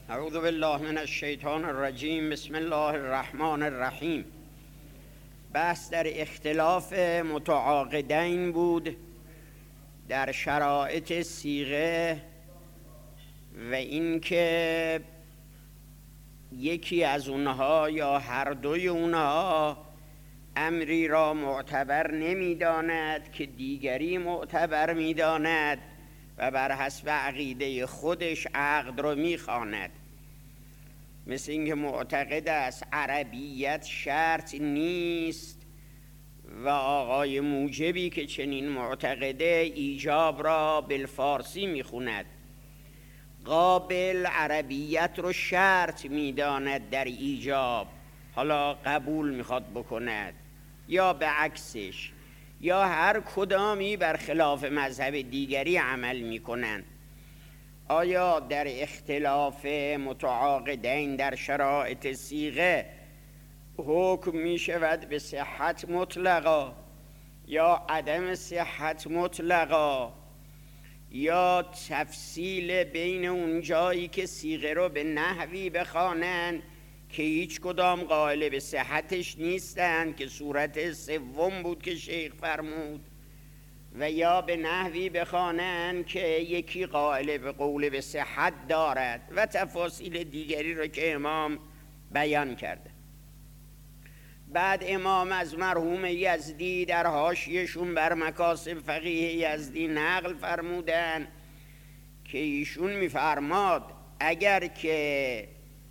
اعوذ بالله من الشیطان الرجیم. بسم الله الرحمن الرحیم. بحث در اختلاف متعاقدین بود در شرایط صیغه و اینکه یکی از اونها یا هر دوی اونها امری را معتبر نمی‌داند که دیگری معتبر می‌داند و بر حسب عقیده خودش عقد رو می‌خواند. مثل اینکه معتقد است عربیت شرط نیست و آقای موجبی که چنین معتقده ایجاب را بالفارسی میخوند. قابل عربیت رو شرط میداند در ایجاب، حالا قبول میخواد بکند یا به عکسش، یا هر کدامی بر خلاف مذهب دیگری عمل میکنند. آیا در اختلاف متعاقدین در شرایط صیغه حکم می شود به صحت مطلقا یا عدم صحت مطلقا، یا تفصیل بین اون جایی که صیغه رو به نحوی بخوانند که هیچ کدام قائل به صحتش نیستند که صورت سوم بود که شیخ فرمود، و یا به نحوی بخوانند که یکی قائل به قول به صحت دارد و تفاصیل دیگری رو که امام بیان کرده. بعد امام از مرحوم یزدی در حاشیه‌شون بر مکاسب فقیه یزدی نقل فرمودن که ایشون میفرماد اگر که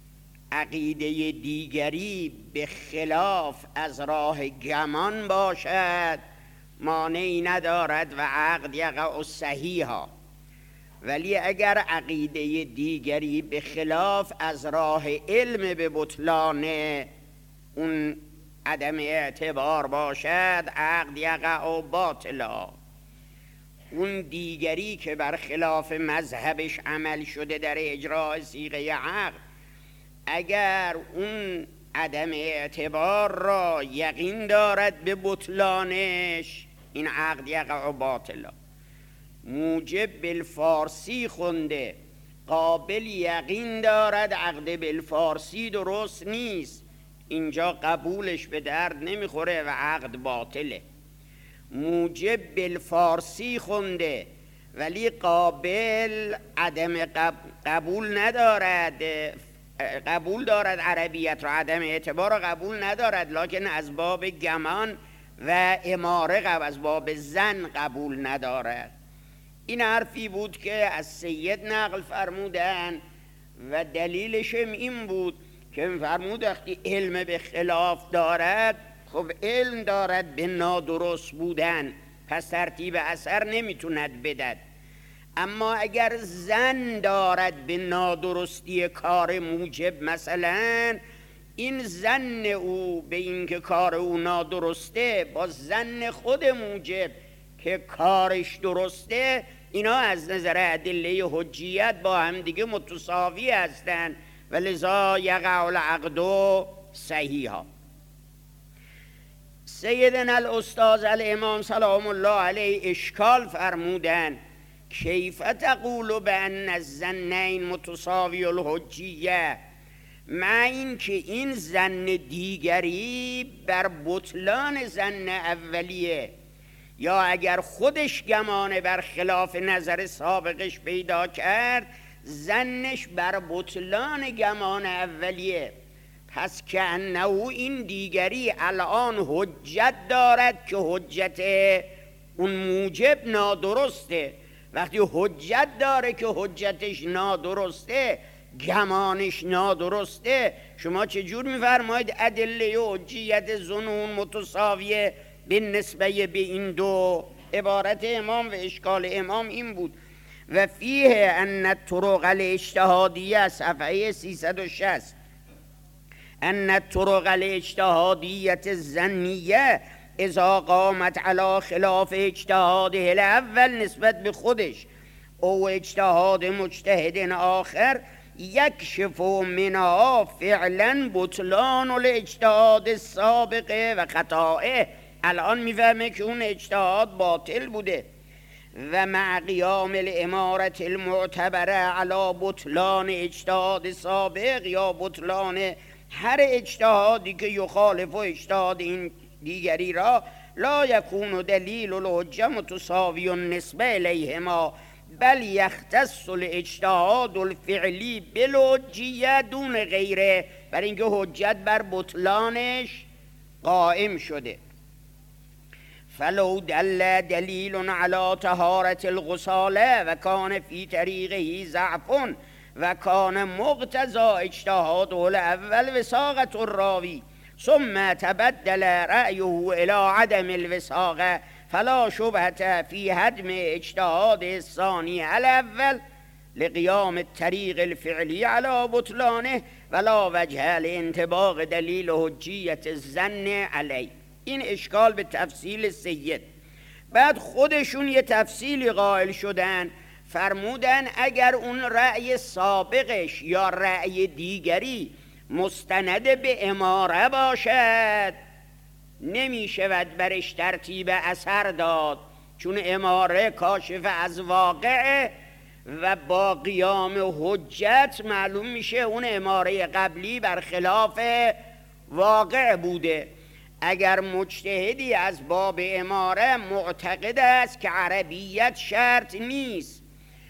عقیده دیگری به خلاف از راه گمان باشد مانعی ندارد و عقد یقع صحیحا، ولی اگر عقیده دیگری به خلاف از راه علم به بطلان اون عدم اعتبار باشد عقد یقع باطلا. اون دیگری که بر خلاف مذهبش عمل شده در اجراء صیغه عقد، اگر اون عدم اعتبار را یقین دارد به بطلانش، این عقد یقع باطلا. موجب بالفارسی خونده، قابل یقین دارد عقد بالفارسی درست نیست، اینجا قبولش به درد نمیخوره و عقد باطله. موجب بالفارسی خونده ولی قابل عدم قبول ندارد، قبول دارد عربیت را، عدم اعتبار را قبول ندارد، لکن از باب گمان و اماره از باب زن قبول ندارد. این حرفی بود که از سید نقل فرمودن و دلیلش این بود که فرمود وقتی علم به خلاف دارد، خب علم دارد به نادرست بودن، پس ترتیب اثر نمیتوند بدد. اما اگر زن دارد به نادرستی کار موجب، مثلا این زن او به اینکه کار او نادرسته با زن خود موجب که کارش درسته، اینا از نظر ادله حجیت با هم دیگه متساوی هستند و لذا یقع العقد صحیحا. سیدنا الاستاذ الامام سلام الله علیه اشکال فرمودن کیف تقول بان الظنین متساوی الحجیه، مع این که این زن دیگری بر بطلان زن اولیه، یا اگر خودش گمان بر خلاف نظر سابقش پیدا کرد زنش بر بطلان گمان اولیه، پس که انه این دیگری الان حجت دارد که حجت اون موجب نادرسته. وقتی حجت داره که حجتش نادرسته، گمانش نادرسته، شما چجور میفرمایید ادله حجیت ظنون متساویه به نسبه به این دو؟ عبارت امام و اشکال امام این بود و فیه ان الطرق الاجتهادیه، صفحه 360، ان الطرق الاجتهادیه الظنیه اذا قامت علی خلاف اجتهاده الاول نسبت به خودش او اجتهاد مجتهد آخر یکشف منها فعلا بطلان الاجتهاد السابقه و خطائه. الان میفهمه که اون اجتهاد باطل بوده. و مع قیام الامارت المعتبره علی بطلان اجتهاد سابق یا بطلان هر اجتهادی که یخالف و اجتهاد این دیگری را، لا یکون دلیل الحجه متساوی النسبه الیهما بل یختص الاجتهاد الفعلی بالحجیه دون غیره، بر اینکه حجت بر بطلانش قائم شده. فلو دل دلیل علی طهارة الغساله و کان فی طریقه ضعف و کان مقتضی اجتهاده الاول وثاقة الراوی ثم تبدل رأيه الى عدم الوثاقه فلا شبهة فی هدم اجتهاد الثانی الاول لقیام الطریق الفعلی علی بطلانه ولا وجه لانطباق دلیل حجیت الظن علی. این اشکال به تفصیل سید. بعد خودشون یه تفصیلی قائل شدن، فرمودن اگر اون رأی سابقش یا رأی دیگری مستند به اماره باشد نمی شود برش ترتیب اثر داد، چون اماره کاشف از واقع و با قیام حجت معلوم میشه اون اماره قبلی برخلاف واقع بوده. اگر مجتهدی از باب اماره معتقد است که عربیت شرط نیست،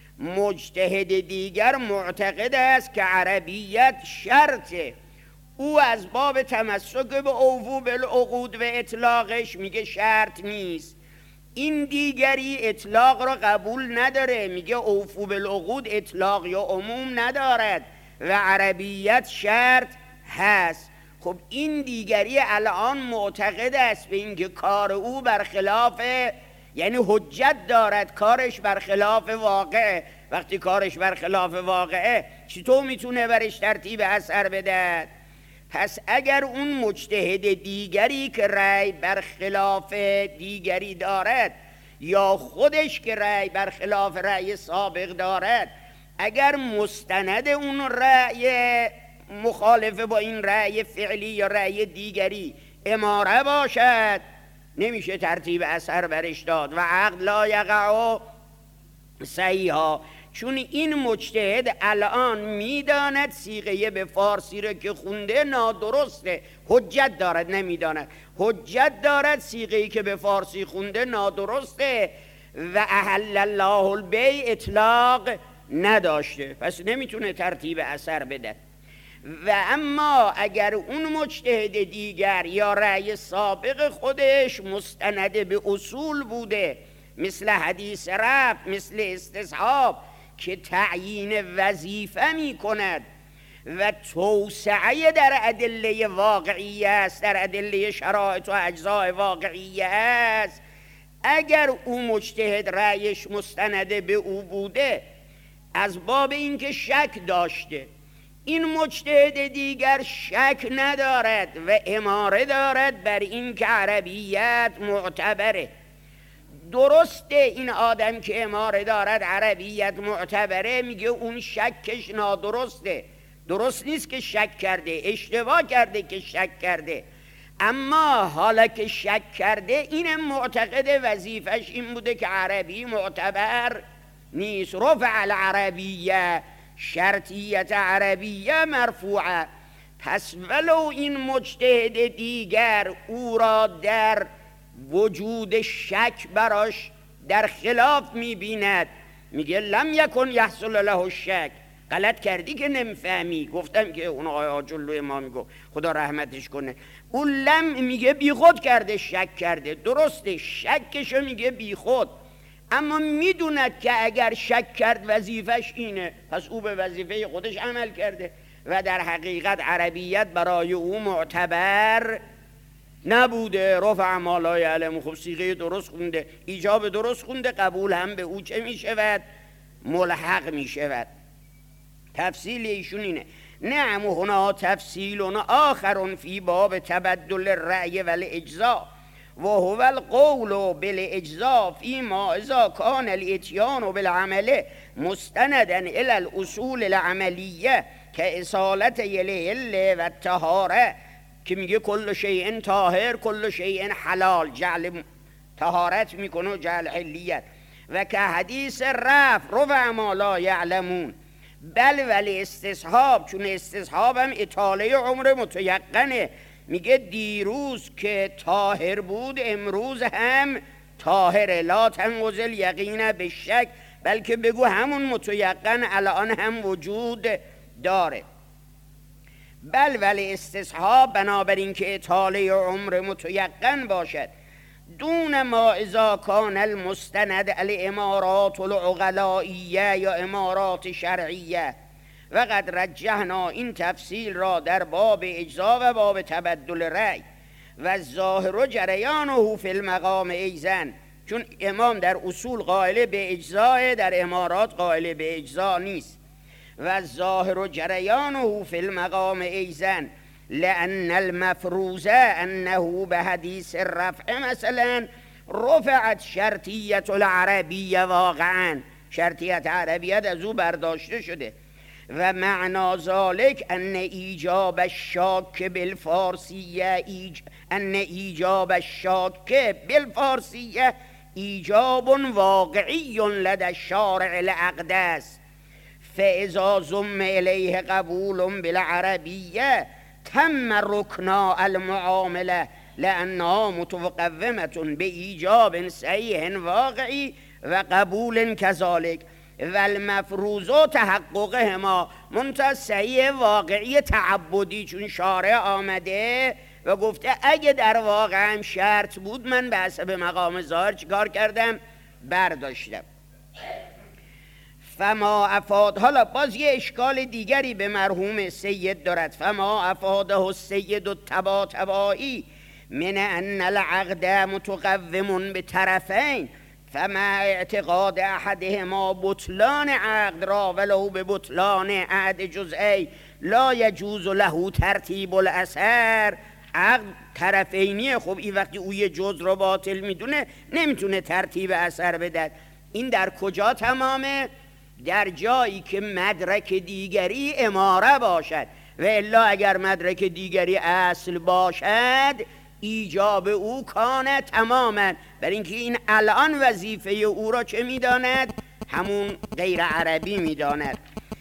مجتهد دیگر معتقد است که عربیت شرطه، او از باب تمسک به اوفو بالعقود و اطلاقش میگه شرط نیست، این دیگری اطلاق را قبول نداره، میگه اوفو بالعقود اطلاق یا عموم ندارد و عربیت شرط هست. خب این دیگری الان معتقد است به اینکه کار او برخلاف، یعنی حجت دارد، کارش برخلاف واقعه. وقتی کارش برخلاف واقعه چطور میتونه برش ترتیب اثر بده؟ پس اگر اون مجتهد دیگری که رأی برخلاف دیگری دارد یا خودش که رأی برخلاف رأی سابق دارد، اگر مستند اون رأی مخالفه با این رأی فعلی یا رأی دیگری اماره باشد نمیشه ترتیب اثر برش داد و عقد لا یقع صحیحا، چون این مجتهد الان میداند صیغه به فارسی رو که خونده نادرسته، حجت دارد، نمیداند حجت دارد صیغه‌ای که به فارسی خونده نادرسته و احل الله البیع اطلاق نداشته، پس نمیتونه ترتیب اثر بده. و اما اگر اون مجتهد دیگر یا رأی سابق خودش مستند به اصول بوده، مثل حدیث رفع، مثل استصحاب که تعیین وظیفه می کند و توسعه در ادله واقعیه است، در ادله شرایط و اجزاء واقعیه است، اگر او مجتهد رأیش مستند به او بوده از باب اینکه شک داشته، این مجتهد دیگر شک ندارد و اماره دارد بر این که عربیت معتبره. درسته این آدم که اماره دارد عربیت معتبره، میگه اون شکش نادرسته، درست نیست که شک کرده، اشتباه کرده که شک کرده، اما حالا که شک کرده اینم معتقد وظیفش این بوده که عربی معتبر نیست. رفع العربیه، شرطیت عربیه مرفوعه. پس ولو این مجتهد دیگر او را در وجود شک براش در خلاف میبیند، میگه لم یکن یحصل له الشک، غلط کردی که نمیفهمی، گفتم که اون آقای آجلو ما میگفت خدا رحمتش کنه، اون لم میگه بی خود کرده، شک کرده، درسته شکشو میگه بی خود، اما میدوند که اگر شک کرد وظیفش اینه، پس او به وظیفه خودش عمل کرده و در حقیقت عربیت برای او معتبر نبوده. رفع ما لا یعلم، خب صیغه درست خونده، ایجاب درست خونده، قبول هم به او چه می شود؟ ملحق می شود. تفصیل ایشون اینه. نعم هنا تفصیل آخر فی باب تبدل الرأی والاجزاء و هو القول بالاجزاء فيما اذا كان الاتيان بالعمل مستندا الى الاصول العملیه که اصالت الهل و الطهاره، که میگه کل شیء طاهر کل شیء حلال، جعل طهارت میکنه و جعل حلیت، و که حدیث رفع ما لا یعلمون. بل ولی استصحاب، چون استصحاب هم اطاله عمر متیقنه. میگه دیروز که طاهر بود امروز هم طاهره. لا تنقض الیقین به شک، بلکه بگو همون متیقن الان هم وجود داره. بل ولی استصحاب، بنابراین که اطاله عمر متیقن باشد. دون ما اذا کان المستند الامارات العقلائیه یا امارات شرعیه. و قد رجحنا، این تفصیل را در باب اجزا و باب تبدل رأی. و ظاهر جریانه فی المقام ایزن، چون امام در اصول قائل به اجزا، در امارات قائل به اجزا نیست. و ظاهر جریانه فی المقام ایزن لأن المفروضه انه به حدیث رفع مثلا رفعت شرطیت العربیه، واقعا شرطیت عربیت از او برداشته شده. و معنا ذالک ان ایجاب الشاک بالفارسیه ان ایجاب الشاک بالفارسیه ایجاب واقعی لدى الشارع الاقدس، فاذا ضم الیه قبول بالعربیه تم رکنا المعامله لانها متقومه بایجاب صحیح واقعی و قبول کذالک. و المفروض تحققهما، منتها صحیح واقعی تعبدی، چون شارع آمده و گفته اگه در واقع هم شرط بود من به حسب مقام ظاهر چیکار کردم؟ برداشتم. فما افاد، حالا باز یه اشکال دیگری به مرحوم سید دارد. فما افاده السید الطباطبایی من ان العقد متقوم به طرفین، فما اعتقاد احدهما بطلان عقد را ولو به بطلان عقد جزئی لا یجوز له ترتیب الاثر. عقد طرفینیه، خب این وقتی او یه جز رو باطل میدونه نمیتونه ترتیب اثر بده. این در کجا تمامه؟ در جایی که مدرک دیگری اماره باشد، و الا اگر مدرک دیگری اصل باشد ایجاب او کانه تماما، بر اینکه این الان وظیفه او را چه میداند؟ همون غیر عربی میداند.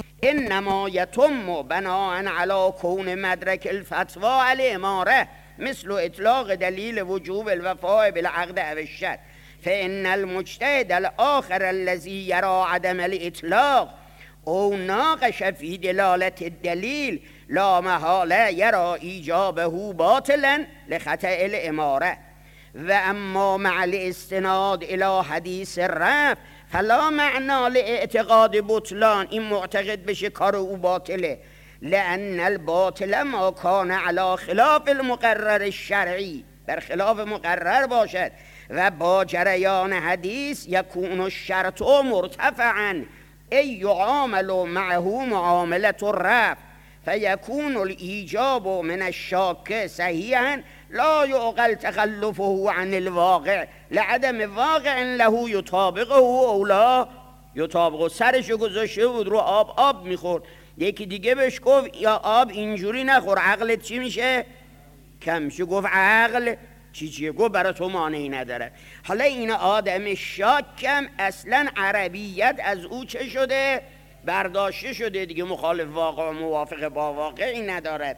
انما یتم بناء علی کون مدرک الفتوا الاماره مثل اطلاق دلیل وجوب الوفاء بالعقد او الشرط، فان المجتهد الاخر الذي یرى عدم الاطلاق او ناقش فی دلالت الدلیل لا محاله یرا ایجابه باطلا لخطأ الاماره. و اما مع الاستناد الى حدیث رفع فلا معنا لاعتقاد بطلان، این معتقد بشه کار او باطله. لان الباطل ما کان علی خلاف المقرر الشرعی، بر خلاف مقرر باشد. و با جریان حدیث یکون الشرط مرتفعا ای یعامل معه معامله الرفع، فیکون الایجاب من الشاک صحیحا لا یعقل تخلفه عن الواقع لعدم واقع له یطابقه او لا یطابقه. سرشو گذاشته بود رو آب میخورد، یکی دیگه بهش گفت یا آب اینجوری نخور عقلت چی میشه؟ کم میشه. گفت عقل چیه؟ گفت برای تو مانعی نداره. حالا این آدم شاکم اصلا عربیت از او چه شده؟ برداشته شده دیگه، مخالف واقع و موافق با واقعی ندارد.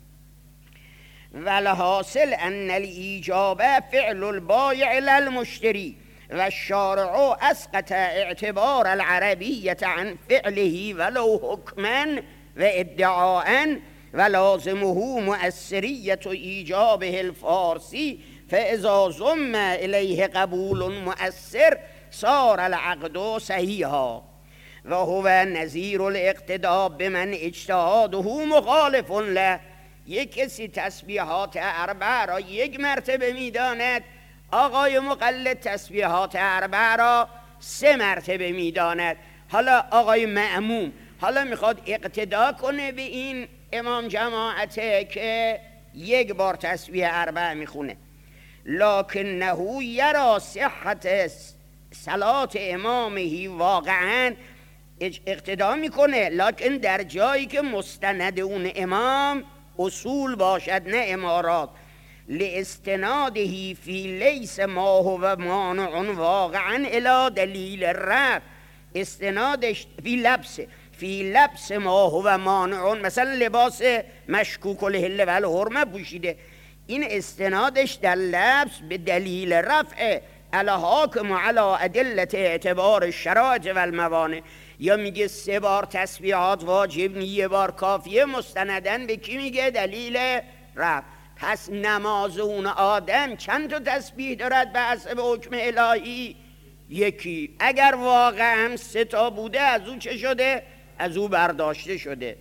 والحاصل ان الایجاب فعل البایع للمشتری و الشارع اسقط اعتبار العربیة عن فعله ولو حکما و ادعاء و لازمه مؤثریت ایجابه الفارسی، فاذا ضم الیه قبول مؤثر صار العقد صحیحا و هو نظیر الاقتداء بمن اجتهاده مخالف له. یک کسی تسبیحات اربع را یک مرتبه میداند، آقای مقلد تسبیحات اربع را 3 مرتبه میداند. حالا آقای مأموم حالا میخواد اقتدا کنه به این امام جماعته که 1 بار تسبیح اربع میخونه، لکنه یرا صحت صلات امامه، واقعا اقتدا میکنه، لکن در جایی که مستند اون امام اصول باشد نه امارات. لاستناده فی لیس ما هو مانع واقعا الی دلیل رفع. استنادش فی لبس ما هو مانع، مثلا لباس مشکوک الحل و الحرمه پوشیده، این استنادش در لبس به دلیل رفع الحاکم علی ادلت اعتبار الشرائط و الموانع. یا میگه 3 بار تسبیحات واجب نی، 1 بار کافیه، مستندن به کی میگه؟ دلیل رفع. پس نماز اون آدم چند تا تسبیح دارد به حسب حکم الهی؟ یکی. اگر واقعا 3 تا بوده از او چه شده؟ از او برداشته شده.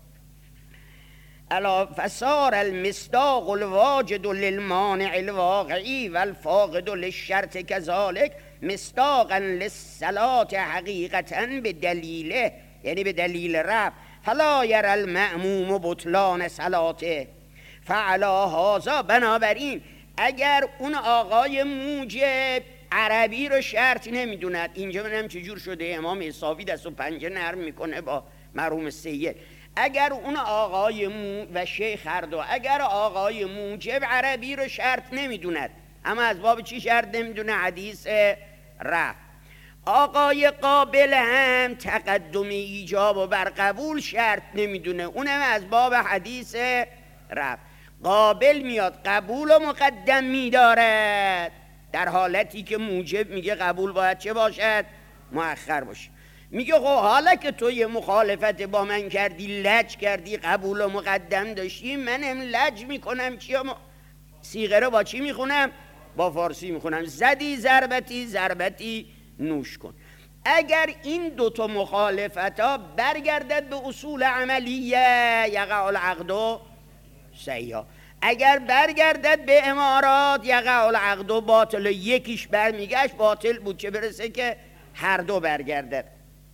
الا فصار المصداق الواجد للمانع الواقعی و الفاقد للشرط كذلك مصداقا للصلاة حقیقتا به دلیله، یعنی به دلیل رفع. فلا یرى المأموم بطلان صلاته فعلى هذا. بنابراین اگر اون آقای موجب عربی رو شرط نمیدوند، اینجا ببینم چجور شده امام حسابی دست و پنجه نرم میکنه با مرحوم سید. اگر اون آقای و شیخ هر دو، اگر آقای موجب عربی رو شرط نمیدوند، اما از باب چی شرط نمیدونه؟ حدیث رفع. آقای قابل هم تقدم ایجاب و بر قبول شرط نمیدونه، اونم از باب حدیث رفع. قابل میاد قبول و مقدم میدارد، در حالتی که موجب میگه قبول باید چه باشد؟ مؤخر باشه. میگه خب حالا که تو یه مخالفت با من کردی، لج کردی، قبول و مقدم داشتی، منم لج میکنم. صیغه رو با چی میخونم؟ با فارسی میخونم. زدی ضربتی ضربتی نوش کن. اگر این 2 تا مخالفت ها برگردد به اصول عملیه، یقع العقد صحیحا. اگر برگردد به امارات، یقع العقد باطل. یکیش برمیگشت باطل بود، چه برسه که هر 2 برگردد.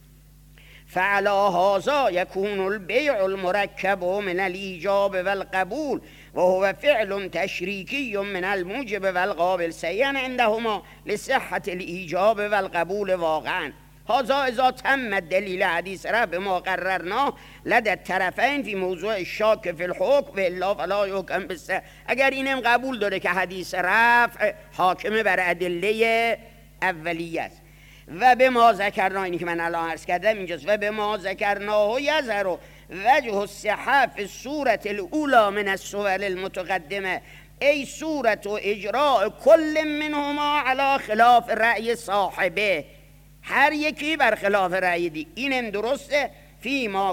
فعلى هذا يكون البيع المركب من الإيجاب والقبول وهو فعل تشريكي من الموجب والقابل سيئا عندهما لصحة الإيجاب والقبول واقعا. هذا إذا تم الدليل حديث رفع بما قررناه لدى الطرفين في موضوع الشاك في الحكم وإلا فلا يحكم بالصحة. اگر اینم قبول داره که حدیث رفع حاکمه بر ادله اولیه است. و به ما ذکرنا، اینی که من الان عرض کردم اینجاست، و به ما ذکرناه یظهر وجه الصحة فی الصورة الاولى من الصور المتقدمه ای صورت و اجراء کل منهما علی خلاف رأی صاحبه. هر یکی بر خلاف رأی دی. اینم درسته. فیما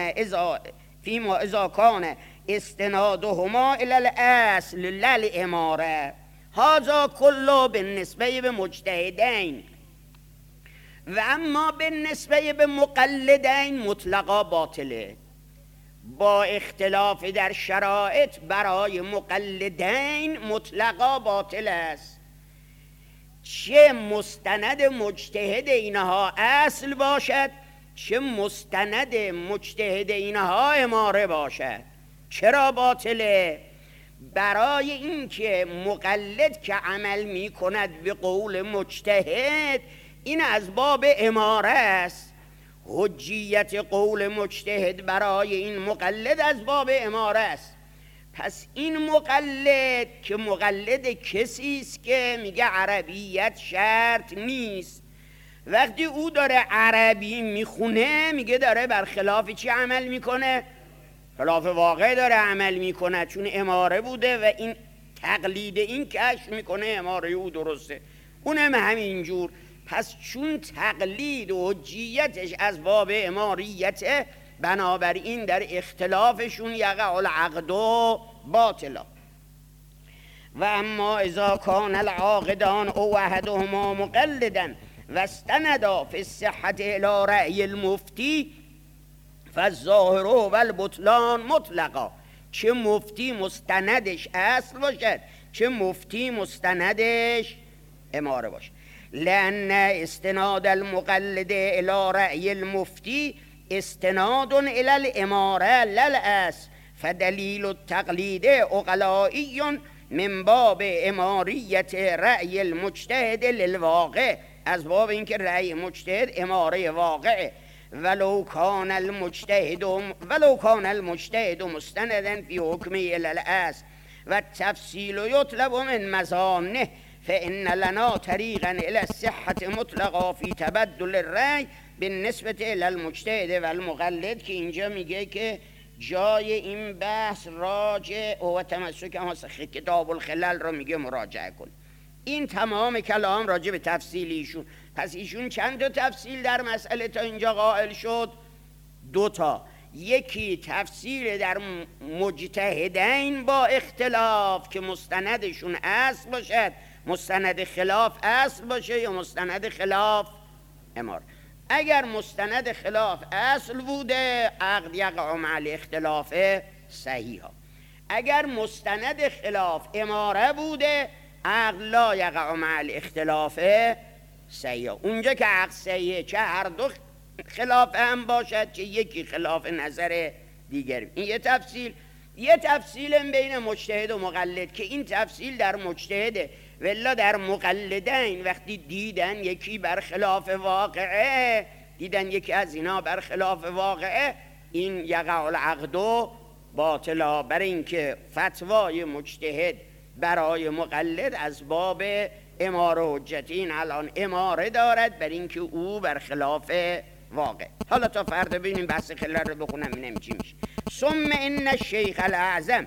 اذا کان استنادهما الى الاصل للاماره. هذا كله بالنسبه به مجتهدین، و اما به نسبه به مقلدین مطلقا باطله. با اختلاف در شرایط برای مقلدین مطلقا باطل است. چه مستند مجتهد اینها اصل باشد، چه مستند مجتهد اینها اماره باشد. چرا باطله؟ برای اینکه مقلد که عمل می کند به قول مجتهد، این از باب اماره است. حجیت قول مجتهد برای این مقلد از باب اماره است. پس این مقلد که مقلد کسی است که میگه عربیت شرط نیست، وقتی او داره عربی میخونه میگه داره بر خلاف چی عمل میکنه؟ خلاف واقع داره عمل میکنه، چون اماره بوده و این تقلید این کشف میکنه اماره او درسته، اونم همینجور. پس چون تقلید و حجیتش از باب اماریته، بنابراین در اختلافشون یقع العقد و باطلا. و اما اذا کان العاقدان او احدهما مقلدا و استندا فی الصحة الى رأی المفتی فالظاهر و البطلان مطلقا. چه مفتی مستندش اصل باشد، چه مفتی مستندش اماره باشد. لأن استناد المقلد الى رأی المفتی استناد الى الاماره للأصل فدلیل التقلید عقلائي من باب اماریت رأی المجتهد للواقع، از باب اینکه رأی مجتهد اماره واقعه. ولو کان المجتهد مستندا فی حکمه الی الاصل و تفصیل یطلب من مظانه فإن لنا طریقا الی الصحة مطلقا فی تبدل الرأی بالنسبة الی المجتهد و المقلد، که اینجا میگه که جای این بحث راجع و تمسک کتاب الخلل رو میگه مراجعه کن. این تمام کلام راجع به تفصیل ایشون. پس ایشون چند تا تفصیل در مسئله تا اینجا قائل شد؟ 2 تا. یکی تفصیل در مجتهدین با اختلاف که مستندشون اصل باشد، مستند خلاف اصل باشه یا مستند خلاف امار. اگر مستند خلاف اصل بوده عقد یقع مع الاختلاف صحیحا. اگر مستند خلاف اماره بوده عقد لا یقع مع الاختلاف صحیحا. اونجا که عقد صحیحه چه هر دو خلاف هم باشد چه یکی خلاف نظر دیگر. این یه تفصیل. یه تفصیل بین مجتهد و مقلد که این تفصیل در مجتهده، ولی در مقلدین وقتی دیدن یکی برخلاف واقعه، دیدن یکی از اینا برخلاف واقعه، این یقع العقد باطلا. برای اینکه فتوای مجتهد برای مقلد از باب اماره حجتی، این الان اماره دارد برای اینکه او برخلاف واقع. حالا تا فردا ببینیم بحث خلل رو بخونم اینم چی میشه. ثم ان الشیخ الاعظم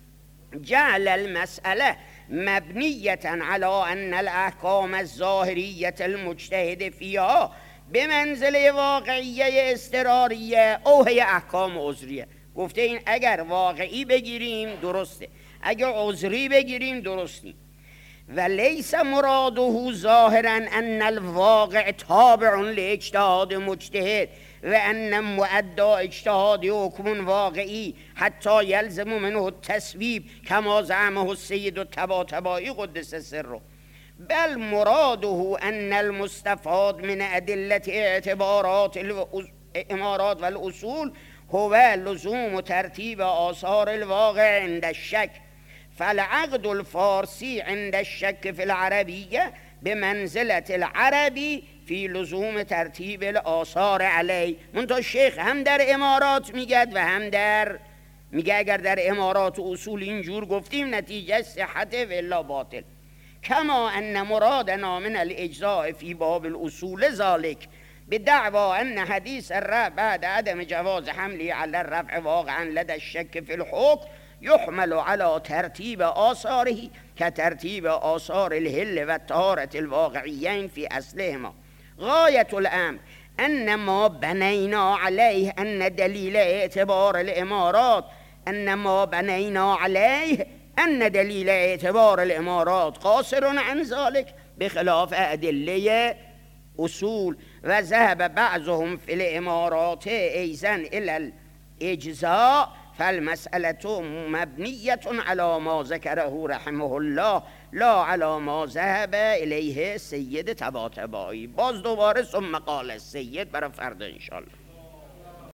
جعل المسأله مبنیة على ان الاحکام الظاهریة المجتهد فيها بمنزله واقعیه اضطراریه او هی احکام عذریه. گفته این اگر واقعی بگیریم درسته، اگر عذری بگیریم درستی. و لیس مراده ظاهرا ان الواقع تابع لاجتهاد مجتهد و ان مؤدى اجتهاد حکم واقعی حتی یلزم منه التصویب کما زعمه السید الطباطبایی قدس سره، بل مراده ان المستفاد من ادله اعتبارات الامارات والاصول هو لزوم ترتیب آثار الواقع عند الشک، فالعقد الفارسی عند الشک فی العربیه بمنزلة العربی فی لزوم ترتیب الآثار علی. منتها شیخ هم در امارات میگد و هم در میگه اگر در امارات و اصول اینجور گفتیم نتیجه صحت و الا باطل. کما ان مرادنا من الاجزاء فی باب الاصول ذالک بدعوى ان حدیث الرفع بعد عدم جواز حملی علی الرفع واقعا لدى الشک فی الحکم يحمل على ترتیب آثاره كترتیب آثار الهل و الطهارة الواقعیین في اصلهما. غایة الامر ان ما بنینا علیه ان دلیل اعتبار الامارات قاصر عن ذلك بخلاف ادله اصول. و ذهب بعضهم في الامارات ایضا الى الاجزاء فالمسألة مبنية على ما ذكره رحمه الله لا على ما ذهب الیه سید طباطبایی. باز دوباره ثم قال السید برای فردا انشاءالله.